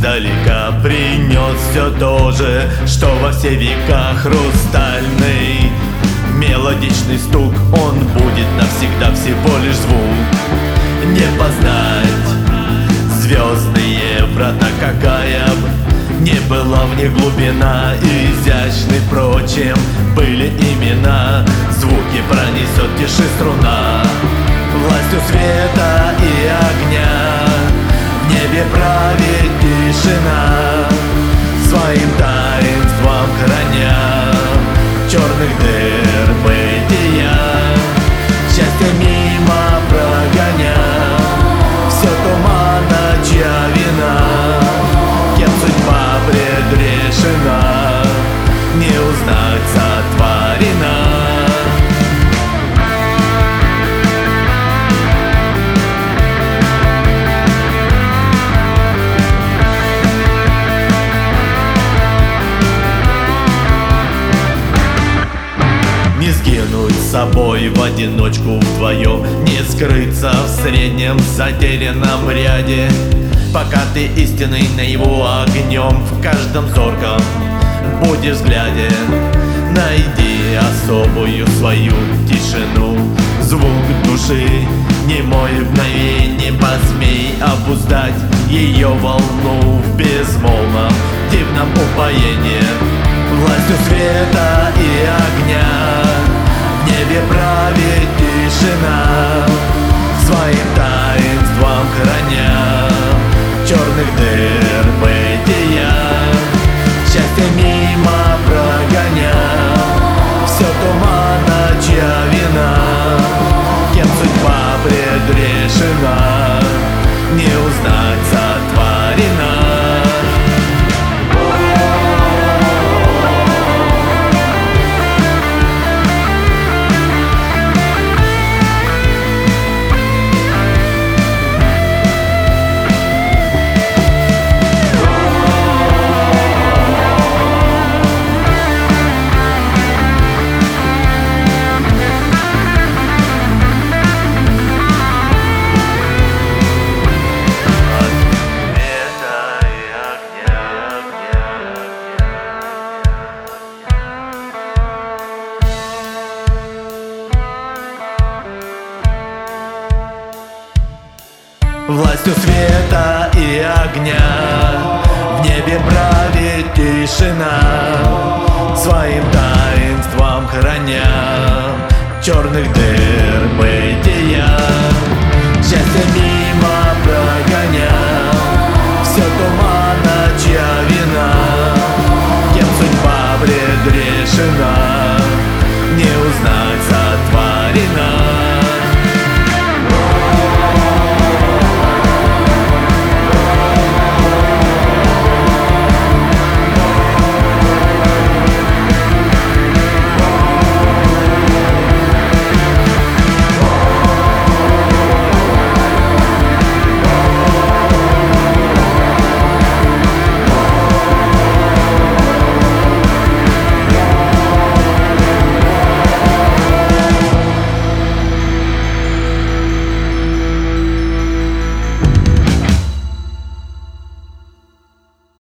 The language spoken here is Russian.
издалека принес все то же, что во все века. Хрустальный мелодичный стук, он будет навсегда всего лишь звук. Не познать звездные врата, какая б не была в них глубина. Изящны, впрочем, были имена, звуки пронесет тиши струна. Властью света и огня в небе правит тишина, своим таинством храня черных дыр бытия. Счастье мимо прогоня, все тумана, чья вина, кем судьба предрешена, не узнать сотворена. Не сгинуть с собой в одиночку вдвоем, не скрыться в среднем затерянном ряде, пока ты истинный наяву огнем в каждом зорком будешь взгляде. Найди особую свою тишину, звук души, немой мгновенье, посмей обуздать ее волну в безмолвном дивном упоении. Властью света и огня в небе правит тишина, своим таинством храня черных дыр бытия. Счастье мимо прогоня, все тумана, чья вина, кем судьба предрешена, не узнать сотворена. Властью света и огня в небе правит тишина, своим таинством храня черных дыр бытия. Счастье